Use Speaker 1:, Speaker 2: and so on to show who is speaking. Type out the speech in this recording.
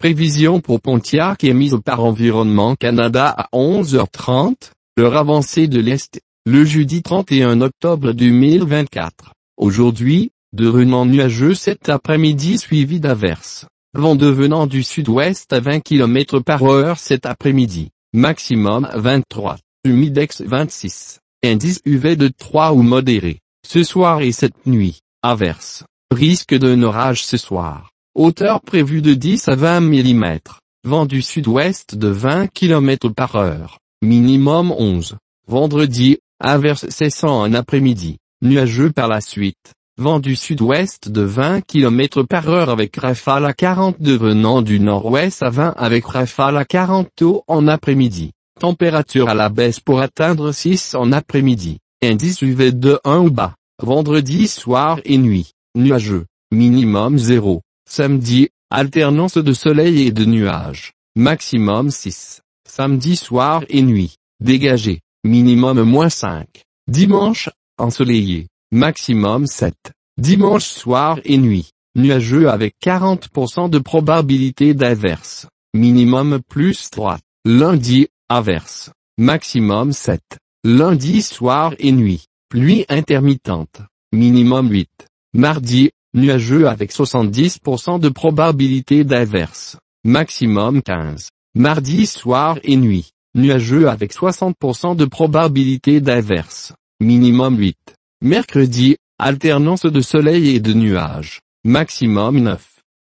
Speaker 1: Prévision pour Pontiac émise par Environnement Canada à 11h30, l'heure avancée de l'Est, le jeudi 31 octobre 2024. Aujourd'hui, de renom nuageux cet après-midi suivi d'averses. Vent devenant du sud-ouest à 20 km/h cet après-midi. Maximum 23. Humidex 26. Indice UV de 3 ou modéré. Ce soir et cette nuit, averses. Risque d'un orage ce soir. Hauteur prévue de 10 à 20 mm. Vent du sud-ouest de 20 km/h. Minimum 11. Vendredi, averses cessant en après-midi. Nuageux par la suite. Vent du sud-ouest de 20 km/h avec rafale à 40 devenant du nord-ouest à 20 avec rafale à 40 tôt en après-midi. Température à la baisse pour atteindre 6 en après-midi. Indice UV de 1 ou bas. Vendredi soir et nuit. Nuageux. Minimum 0. Samedi, alternance de soleil et de nuages. Maximum 6. Samedi soir et nuit. Dégagé. Minimum -5. Dimanche, ensoleillé. Maximum 7. Dimanche soir et nuit. Nuageux avec 40% de probabilité d'averse. Minimum +3. Lundi, averse. Maximum 7. Lundi soir et nuit. Pluie intermittente. Minimum 8. Mardi, nuageux avec 70% de probabilité d'averse. Maximum 15. Mardi soir et nuit. Nuageux avec 60% de probabilité d'averse. Minimum 8. Mercredi, alternance de soleil et de nuages. Maximum 9.